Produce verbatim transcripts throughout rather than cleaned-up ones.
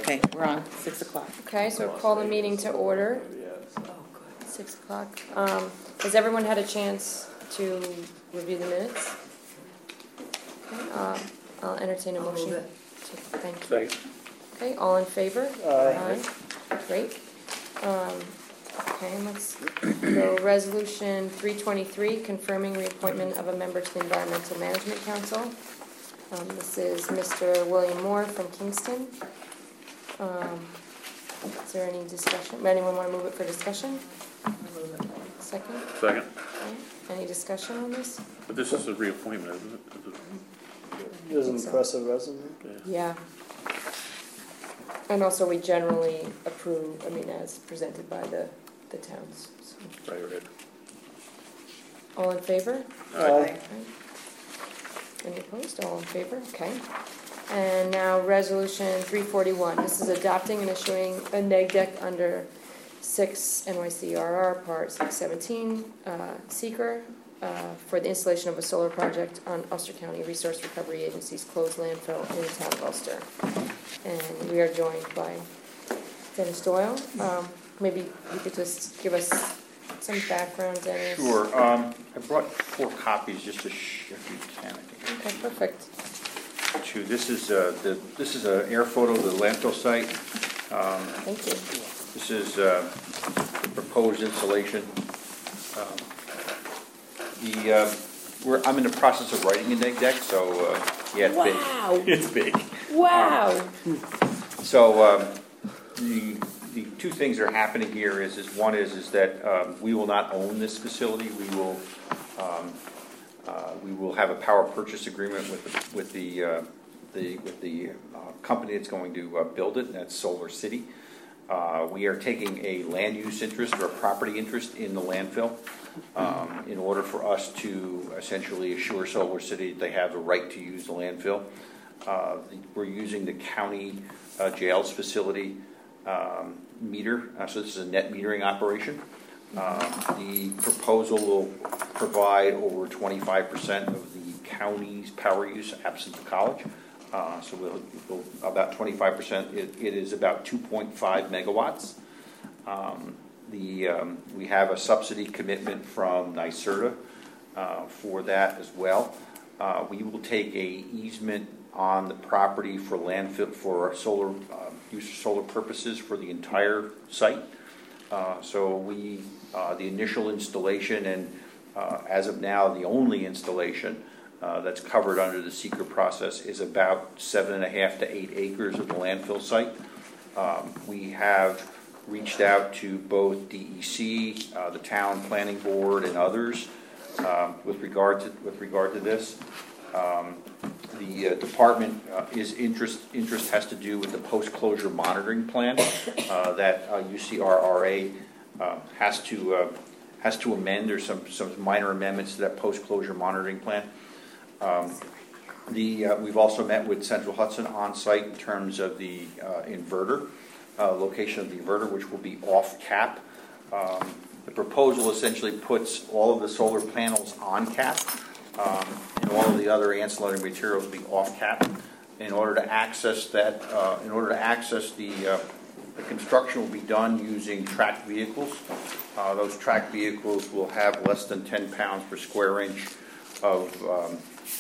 Okay, we're on six o'clock. Okay, so call the meeting to order. Six o'clock. Um, has everyone had a chance to review the minutes? Okay, uh, I'll entertain a I'll motion. move it. To- Thank you. Second. Okay, all in favor? Aye. Aye. Great. Um, okay, let's go. Resolution three twenty-three, confirming reappointment of a member to the Environmental Management Council. Um, this is Mister William Moore from Kingston. Um, is there any discussion? Anyone want to move it for discussion? I'll move it. Second? Second. Okay. Any discussion on this? But this is a reappointment, isn't it? Is it? It was an So- impressive resume. Yeah. And also we generally approve, I mean, as presented by the, the towns. So. Right, right. All in favor? Aye. Okay. Any opposed? All in favor? Okay. And now resolution three forty-one. This is adopting and issuing a neg deck under six N Y C R R Part six seventeen uh, seeker uh, for the installation of a solar project on Ulster County Resource Recovery Agency's closed landfill in the town of Ulster. And we are joined by Dennis Doyle. Um, maybe you could just give us some background, Dennis. Sure. Um, I brought four copies just to, sh if you can. I think. Okay, perfect. Two. This is uh, the this is an air photo of the landfill site. Um, Thank you. this is uh, the proposed installation. Um, the uh, we're I'm in the process of writing a neg deck, so uh, yeah, it's Wow. big. It's big. Wow. Um, so um, the the two things that are happening here is is one is is that um, we will not own this facility. We will. Um, Uh, we will have a power purchase agreement with the, with the, uh, the, with the uh, company that's going to uh, build it, and that's Solar City. Uh, we are taking a land use interest or a property interest in the landfill um, in order for us to essentially assure Solar City that they have the right to use the landfill. Uh, the, we're using the county uh, jails facility um, meter, uh, so this is a net metering operation. Uh, the proposal will provide over twenty-five percent of the county's power use absent the college. Uh, so we'll, we'll about twenty-five percent. It, it is about two point five megawatts. Um, the, um, we have a subsidy commitment from NYSERDA uh, for that as well. Uh, we will take a easement on the property for landfill for solar uh, use for solar purposes for the entire site. Uh, so we, uh, the initial installation and uh, as of now the only installation uh, that's covered under the seeker process is about seven and a half to eight acres of the landfill site. Um, we have reached out to both D E C, uh, the town planning board, and others um, with regard to with regard to this. Um, the uh, department uh, is interest interest has to do with the post-closure monitoring plan uh, that uh, U C R R A uh, has to uh, has to amend. There's some some minor amendments to that post-closure monitoring plan. Um, the uh, we've also met with Central Hudson on site in terms of the uh, inverter uh, location of the inverter, which will be off cap. Um, the proposal essentially puts all of the solar panels on cap. Um, and all of the other ancillary materials will be off cap. In order to access that, uh, in order to access the, uh, the construction will be done using tracked vehicles. Uh, those tracked vehicles will have less than ten pounds per square inch of, um,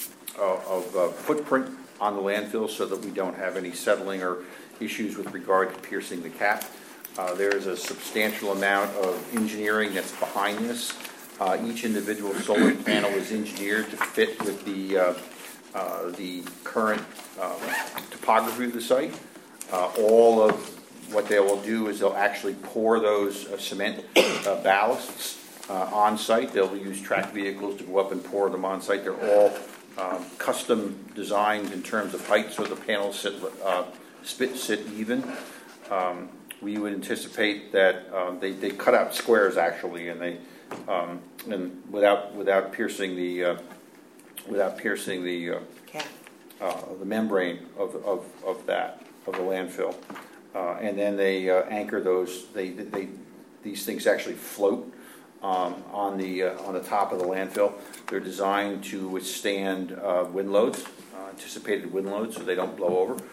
of uh, footprint on the landfill, so that we don't have any settling or issues with regard to piercing the cap. Uh, there is a substantial amount of engineering that's behind this. Uh, each individual solar panel is engineered to fit with the uh, uh, the current uh, topography of the site. Uh, all of what they will do is they'll actually pour those uh, cement uh, ballasts uh, on site. They'll use tracked vehicles to go up and pour them on site. They're all um, custom designed in terms of height, so the panels sit uh, spit sit even. Um, we would anticipate that um, they they cut out squares actually, and they. Um, and without without piercing the uh, without piercing the uh, uh, the membrane of, of of that of the landfill, uh, and then they uh, anchor those. They they these things actually float um, on the uh, on the top of the landfill. They're designed to withstand uh, wind loads, uh, anticipated wind loads, so they don't blow over.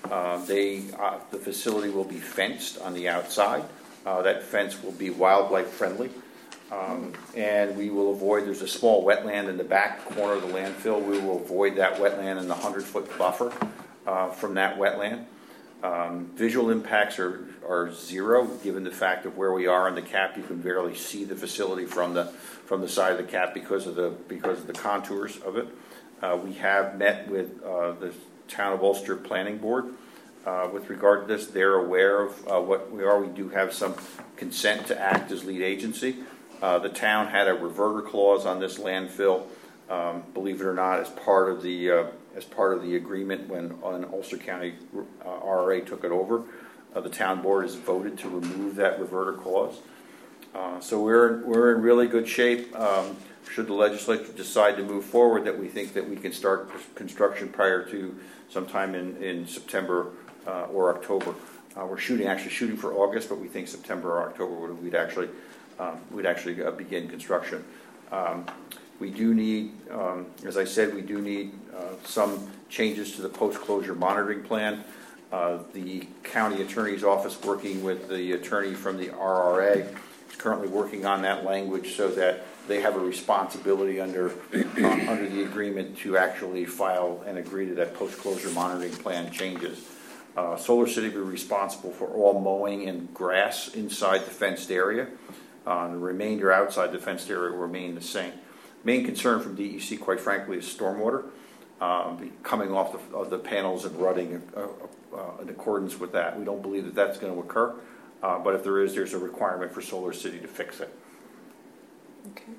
Uh, They, uh, the facility will be fenced on the outside. Uh, That fence will be wildlife friendly. Um, And we will avoid, there's a small wetland in the back corner of the landfill. We will avoid that wetland and the hundred-foot buffer uh, from that wetland. Um, Visual impacts are, are zero, given the fact of where we are in the cap. You can barely see the facility from the, from the side of the cap because of the, because of the contours of it. Uh, We have met with uh, the Town of Ulster Planning Board uh, with regard to this. They're aware of uh, what we are. We do have some consent to act as lead agency. Uh, the town had a reverter clause on this landfill, um, believe it or not, as part of the uh, as part of the agreement when on Ulster County uh, R R A took it over. Uh, the town board has voted to remove that reverter clause. Uh, so we're we're in really good shape. Um, should the legislature decide to move forward, that we think that we can start construction prior to sometime in in September uh, or October. Uh, we're shooting actually shooting for August, but we think September or October would we'd actually. Um, we'd actually uh, begin construction. Um, we do need, um, as I said, we do need uh, some changes to the post-closure monitoring plan. Uh, the county attorney's office, working with the attorney from the R R A, is currently working on that language so that they have a responsibility under uh, under the agreement to actually file and agree to that post-closure monitoring plan changes. Uh, Solar City will be responsible for all mowing and grass inside the fenced area. Uh, the remainder outside the fenced area will remain the same. Main concern from D E C, quite frankly, is stormwater uh, coming off the, of the panels and rutting uh, uh, in accordance with that. We don't believe that that's going to occur, uh, but if there is, there's a requirement for Solar City to fix it. Okay.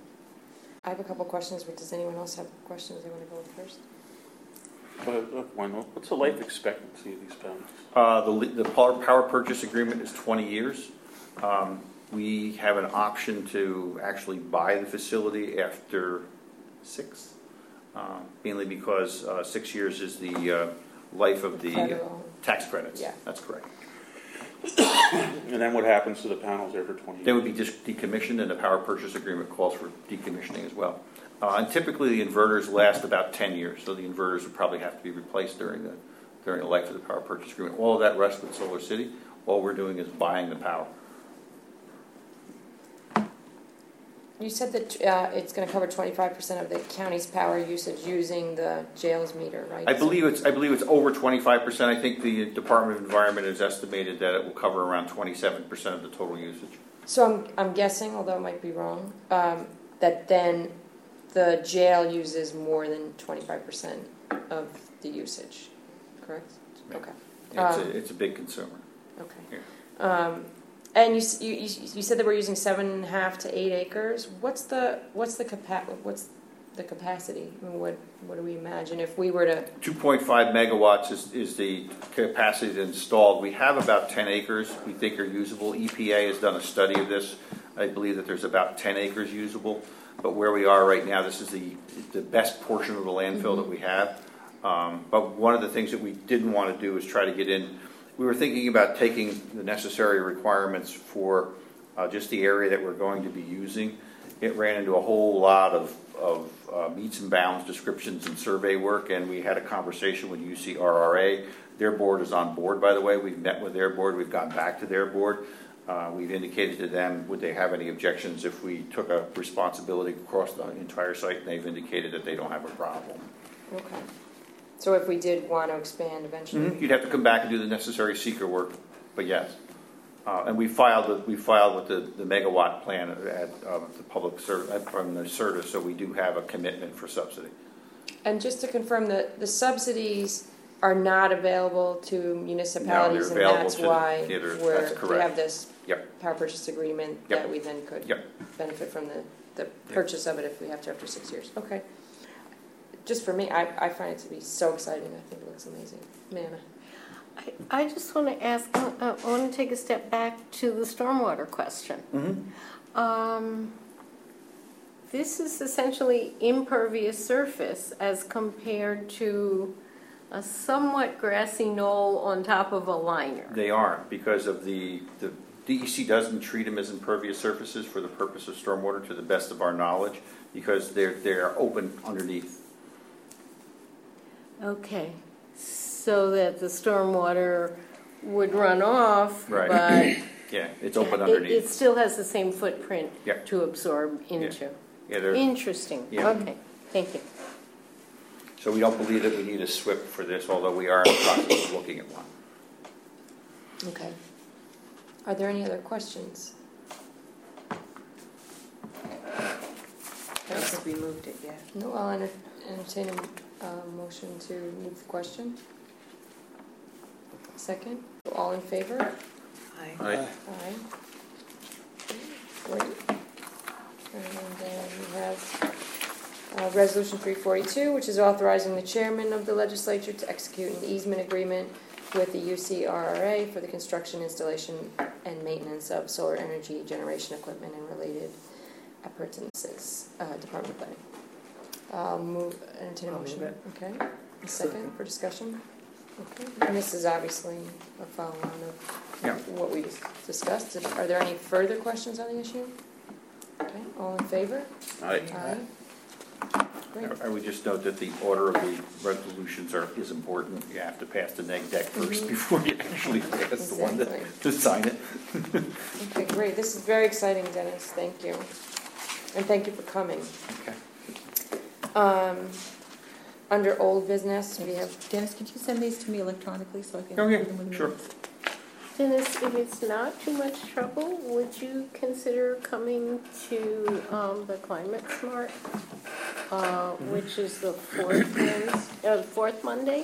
I have a couple questions, but does anyone else have questions they want to go with first? But, uh, why not? What's the life expectancy of these panels? Uh, the, the power, power purchase agreement is twenty years. Um, We have an option to actually buy the facility after six, uh, mainly because uh, six years is the uh, life of the Federal. tax credits. Yeah. That's correct. And then what happens to the panels after twenty years? They would be just decommissioned, and the power purchase agreement calls for decommissioning as well. Uh, and typically the inverters last about ten years, so the inverters would probably have to be replaced during the, during the life of the power purchase agreement. All of that rests with Solar City. All we're doing is buying the power. You said that uh, it's going to cover twenty-five percent of the county's power usage using the jail's meter, right? I believe it's I believe it's over twenty-five percent. I think the Department of Environment has estimated that it will cover around twenty-seven percent of the total usage. So I'm, I'm guessing, although I might be wrong, um, that then the jail uses more than twenty-five percent of the usage, correct? Yeah. Okay. Yeah, it's, Um, a, it's a big consumer. Okay. Yeah. Um, and you, s- you you you said that we're using seven and a half to eight acres. What's the what's the capa- what's the capacity? I mean, what what do we imagine if we were to? two point five megawatts is, is the capacity that's installed. We have about ten acres we think are usable. E P A has done a study of this. I believe that there's about ten acres usable. But where we are right now, this is the the best portion of the landfill Mm-hmm. that we have. Um, but one of the things that we didn't want to do is try to get in. We were thinking about taking the necessary requirements for uh, just the area that we're going to be using. It ran into a whole lot of, of uh, meets and bounds descriptions and survey work, and we had a conversation with U C R R A. Their board is on board, by the way. We've met with their board. We've gone back to their board. Uh, we've indicated to them, would they have any objections if we took a responsibility across the entire site, and they've indicated that they don't have a problem. Okay. So if we did want to expand eventually, Mm-hmm. You'd have to come back and do the necessary seeker work, but yes. Uh, and we filed the, we filed with the, the megawatt plan at uh, the public ser- from the Certus, so we do have a commitment for subsidy. and just to confirm that the subsidies are not available to municipalities, No, they're and available that's to the why theaters. we're, That's we correct. have this Yep. power purchase agreement Yep. that we then could Yep. benefit from the, the purchase of it if we have to after six years. Okay. Just for me, I, I find it to be so exciting. I think it looks amazing. Manna. I, I just want to ask, uh, I want to take a step back to the stormwater question. Mm-hmm. Um, this is essentially impervious surface as compared to a somewhat grassy knoll on top of a liner. They aren't, because of the, the D E C doesn't treat them as impervious surfaces for the purpose of stormwater, to the best of our knowledge, because they're, they're open underneath. Okay. so that the stormwater would run off, Right. but Yeah, it's open it, underneath. it still has the same footprint Yeah. to absorb into. Yeah, there, Interesting. Yeah. Okay, thank you. so we don't believe that we need a S W I P for this, although we are in the process of looking at one. Okay. Are there any other questions? I don't think we moved it yet. No, I'll enter- entertain a uh, motion to move the question. Second, all in favor? Aye. Aye. Aye. Great. And then we have uh, Resolution three forty-two, which is authorizing the chairman of the legislature to execute an easement agreement with the U C R R A for the construction, installation, and maintenance of solar energy generation equipment and related appurtenances, uh, Department of Planning. I'll move, entertain a I'll move motion. it. Okay. A second for discussion? Okay. And this is obviously a follow-on of Yeah. what we just discussed. Are there any further questions on the issue? Okay, all in favor? Aye. Aye. Great. I would just note that the order of the resolutions are, is important. You have to pass the neg deck first Mhm. before you actually pass the one to, Exactly. to sign it. Okay, great. This is very exciting, Dennis. Thank you. And thank you for coming. Okay. Um, under old business, we have, Dennis, could you send these to me electronically so I can? Oh, yeah, read them with the sure. minutes? Dennis, if it's not too much trouble, would you consider coming to um, the Climate Smart, uh, which is the fourth Wednesday, uh, fourth Monday?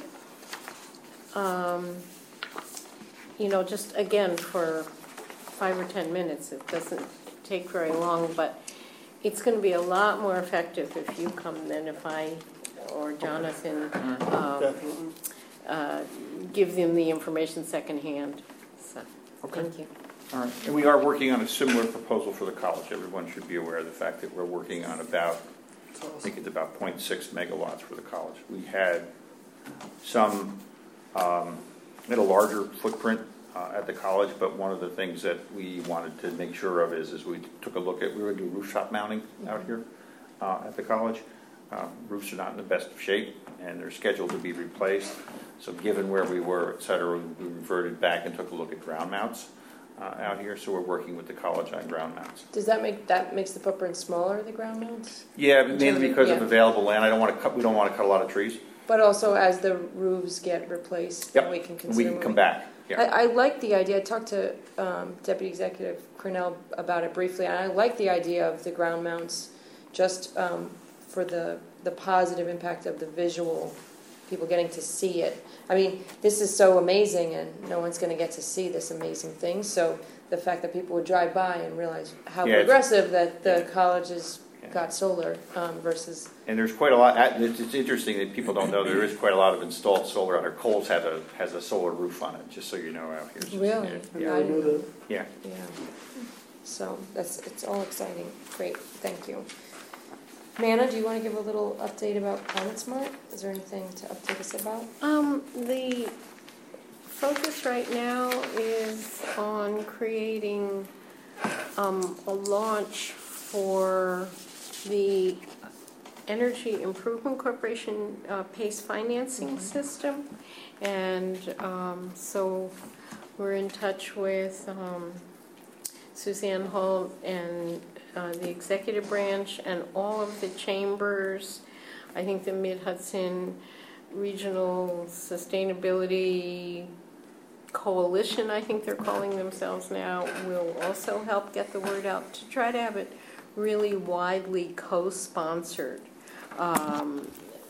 Um, you know, just again for five or ten minutes. It doesn't take very long, but it's going to be a lot more effective if you come than if I or Jonathan um, uh, give them the information secondhand. So, Okay. thank you. All right. And we are working on a similar proposal for the college. Everyone should be aware of the fact that we're working on about, I think it's about zero point six megawatts for the college. We had some, um, we had a larger footprint uh, at the college, but one of the things that we wanted to make sure of is, is we took a look at, we were going to do rooftop mounting out here uh, at the college. Uh, roofs are not in the best of shape, and they're scheduled to be replaced. So given where we were, et cetera, we reverted back and took a look at ground mounts uh, out here. So we're working with the college on ground mounts. does that make, that makes the footprint smaller, the ground mounts? Yeah, In terms mainly of- because of yeah. available land. I don't want to cut. We don't want to cut a lot of trees. But also as the roofs get replaced, then Yep. we can consider. We can come moving. back. Yeah. I, I like the idea. I talked to um, Deputy Executive Cornell about it briefly, and I like the idea of the ground mounts just um, for the, the positive impact of the visual, people getting to see it. I mean, this is so amazing, and no one's going to get to see this amazing thing. So the fact that people would drive by and realize how Yeah, it's- progressive that the yeah. college has Yeah. got solar um, versus. And there's quite a lot. It's, it's interesting that people don't know there is quite a lot of installed solar out there. Coles has a has a solar roof on it, just so you know out here. So, Really? Yeah. I didn't know. Yeah. Yeah. So that's, it's all exciting. Great, thank you. Manna, do you want to give a little update about Climate Smart? Is there anything to update us about? Um, the focus right now is on creating um, a launch for the Energy Improvement Corporation uh, PACE financing system. And um, so we're in touch with um, Suzanne Holt and uh, the executive branch and all of the chambers. I think the Mid-Hudson Regional Sustainability Coalition, I think they're calling themselves now, will also help get the word out to try to have it really widely co-sponsored. Um,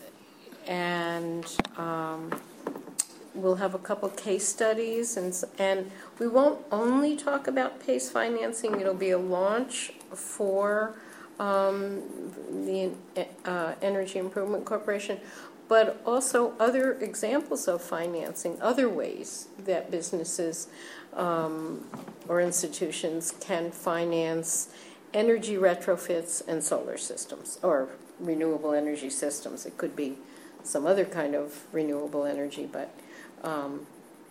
and um, we'll have a couple case studies, and, and we won't only talk about PACE financing. It'll be a launch for um, the uh, Energy Improvement Corporation, but also other examples of financing, other ways that businesses um, or institutions can finance energy retrofits and solar systems, or renewable energy systems. It could be some other kind of renewable energy, but um,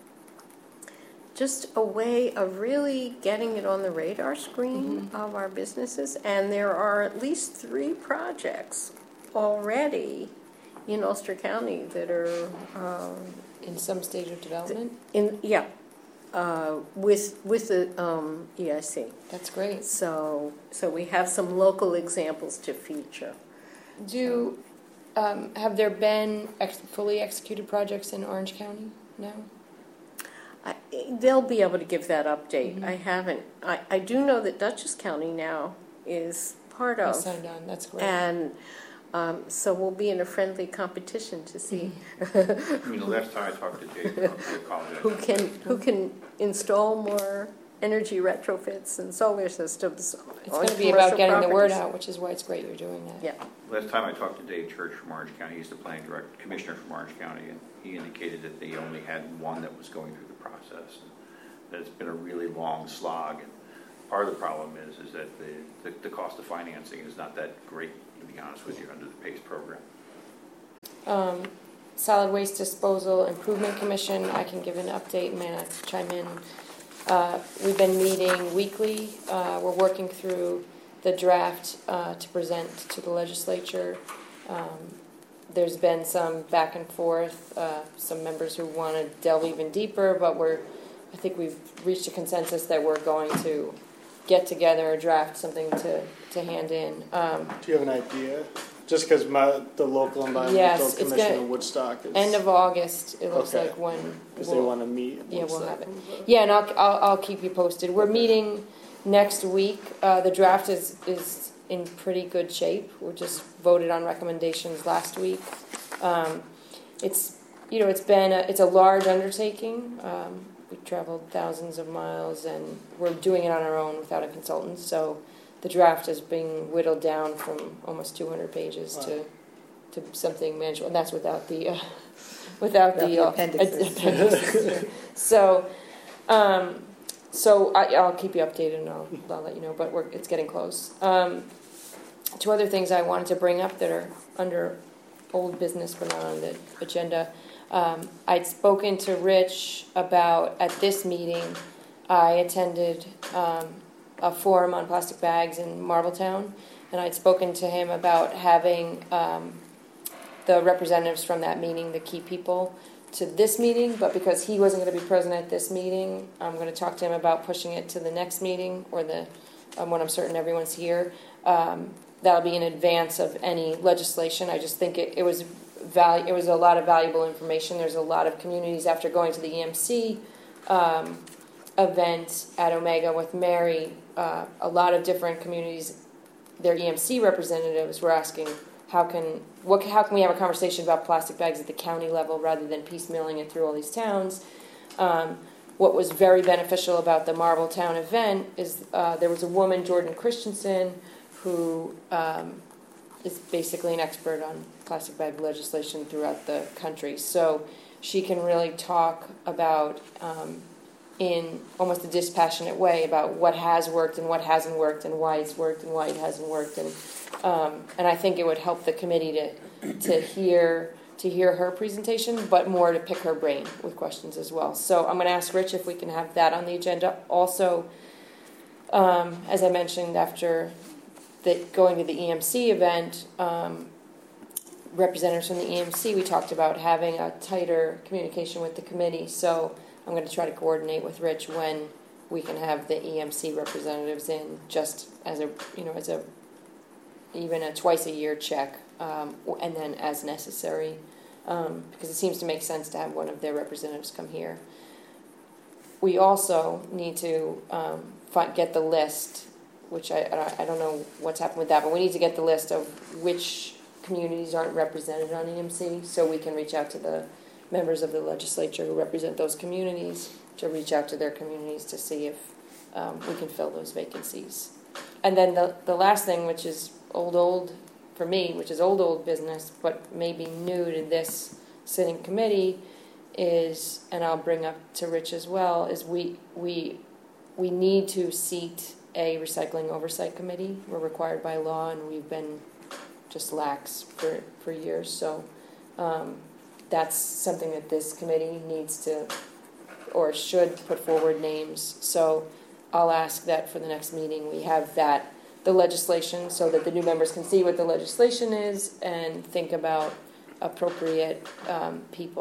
just a way of really getting it on the radar screen mm-hmm. of our businesses. And there are at least three projects already in Ulster County that are um, in some stage of development? In, yeah, uh, with, with the um, E I C. That's great. So, so we have some local examples to feature. Do, um, have there been ex- fully executed projects in Orange County now? I, they'll be able to give that update. Mhm. I haven't, I, I do know that Dutchess County now is part I of. signed on, that's great. And um, so we'll be in a friendly competition to see I mean, the last time I talked to Jake, I apologize. who can, who can install more energy retrofits and solar systems It's on going to be about commercial getting the word properties. out, which is why it's great you're doing that. Yeah. Last time I talked to Dave Church from Orange County, he's the planning director, commissioner from Orange County, and he indicated that they only had one that was going through the process. And that it's been a really long slog. And part of the problem is, is that the, the, the cost of financing is not that great, to be honest with you, under the PACE program. Um, Solid Waste Disposal Improvement Commission, I can give an update, may I chime in? Uh, we've been meeting weekly. Uh, we're working through the draft uh, to present to the legislature. Um, there's been some back and forth, uh, some members who want to delve even deeper, but we're, I think we've reached a consensus that we're going to get together a draft, something to, to hand in. Um, Do you have an idea? Just because the local environmental Yes, it's commission gonna- in Woodstock is End of August, it looks Okay. like when. because they we'll- want to meet. in Yeah, we'll Woodstock. have it. Yeah, and I'll, I'll, I'll keep you posted. We're meeting next week. Uh, the draft is, is in pretty good shape. We just voted on recommendations last week. Um, it's, you know, it's been, a, it's a large undertaking. Um, we traveled thousands of miles and we're doing it on our own without a consultant. So the draft is being whittled down from almost two hundred pages to, to something manageable. And that's without the, uh, without the, the uh, appendixes. appendixes. So, um, so I, I'll keep you updated and I'll, I'll let you know, but we're, it's getting close. Um, two other things I wanted to bring up that are under old business but not on the agenda. Um, I'd spoken to Rich about, at this meeting, I attended um, a forum on plastic bags in Marbletown, and I'd spoken to him about having um, the representatives from that meeting, the key people, to this meeting, but because he wasn't going to be present at this meeting, I'm going to talk to him about pushing it to the next meeting, or the um, when I'm certain everyone's here. Um, that'll be in advance of any legislation. I just think it, it was value. It was a lot of valuable information. There's a lot of communities after going to the E M C um, event at Omega with Mary. Uh, a lot of different communities, their E M C representatives were asking, how can what how can we have a conversation about plastic bags at the county level rather than piecemealing it through all these towns? Um, what was very beneficial about the Marbletown event is uh, there was a woman, Jordan Christensen, who um, is basically an expert on plastic bag legislation throughout the country. So she can really talk about, um, in almost a dispassionate way, about what has worked and what hasn't worked and why it's worked and why it hasn't worked. And um, and I think it would help the committee to to hear to hear her presentation, but more to pick her brain with questions as well. So I'm going to ask Rich if we can have that on the agenda. Also, um, as I mentioned, after the, going to the E M C event, um, representatives from the E M C, we talked about having a tighter communication with the committee. So I'm going to try to coordinate with Rich when we can have the E M C representatives in, just as a, you know, as a, even a twice a year check, um, and then as necessary, um, because it seems to make sense to have one of their representatives come here. We also need to um, find, get the list, which I, I don't know what's happened with that, but we need to get the list of which communities aren't represented on E M C, so we can reach out to the members of the legislature who represent those communities to reach out to their communities to see if um, we can fill those vacancies. And then the, the last thing, which is old, old for me, which is old, old business, but maybe new to this sitting committee, is, and I'll bring up to Rich as well, is we we we need to seat a recycling oversight committee. We're required by law, and we've been just lax for, for years. So um, that's something that this committee needs to, or should put forward names. So I'll ask that for the next meeting we have that, the legislation, so that the new members can see what the legislation is and think about appropriate um, people.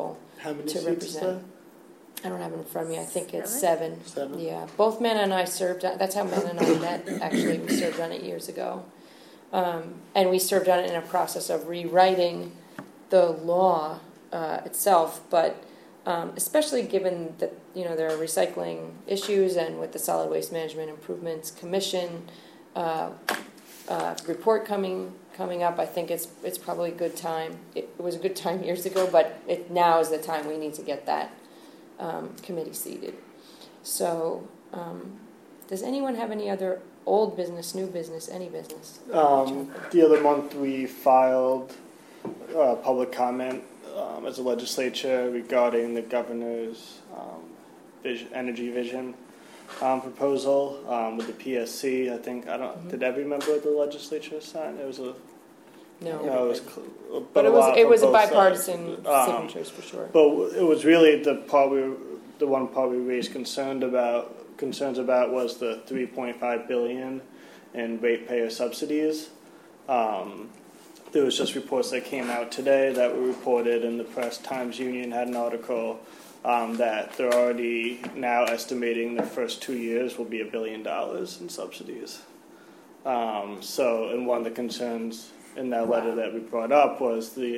How many to seats is that? represent. I don't have it in front of me, I think it's Seven? seven. Seven? Yeah, both Mena and I served, on- that's how Mena and I met, actually, we served on it years ago. Um, and we served on it in a process of rewriting the law uh, itself, but um, especially given that, you know, there are recycling issues, and with the Solid Waste Management Improvements Commission uh, uh, report coming coming up, I think it's it's probably a good time. It, it was a good time years ago, but it, now is the time we need to get that um, committee seated. So, um, does anyone have any other old business, new business, any business? Um, the other month we filed uh, public comment um, as a legislature regarding the governor's um, vision, energy vision um, proposal um, with the P S C. I think I don't. Mhm. Did every member of the legislature sign? It was a No, no. It was, cl- but, but a it was lot it from was a both bipartisan sides. Um, signatures for sure. But it was really the part we, the one part we raised concerned about concerns about was the three point five billion in ratepayer subsidies. Um, there was just reports that came out today that were reported in the press. Times Union had an article um, that they're already now estimating the first two years will be a billion dollars in subsidies. Um, so, and one of the concerns in that letter that we brought up was the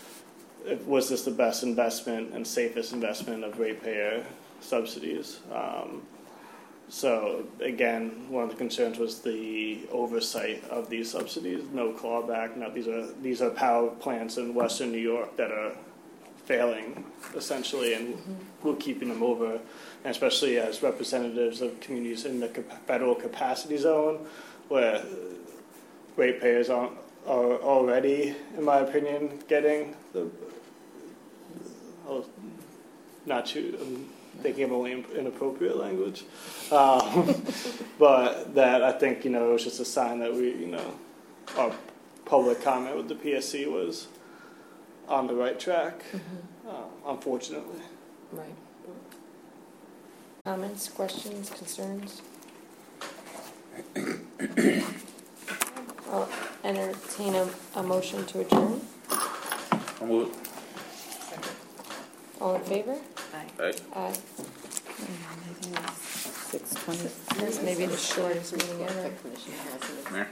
was this the best investment and safest investment of ratepayer subsidies? Um, so again, one of the concerns was the oversight of these subsidies. No clawback. Now these are these are power plants in Western New York that are failing essentially, and Mm-hmm. we're keeping them over, and especially as representatives of communities in the cap- federal capacity zone, where ratepayers aren't are already, in my opinion, getting the. Oh, not too. I'm thinking of only inappropriate language, um, but that I think you know it was just a sign that we you know our public comment with the P S C was on the right track. Mm-hmm. Uh, unfortunately. Right. Comments, questions, concerns? I'll entertain a, a motion to adjourn. I'm with- All in favor? Aye. Aye. Six twenty. That's maybe the shortest meeting ever. Commission hasn't. There.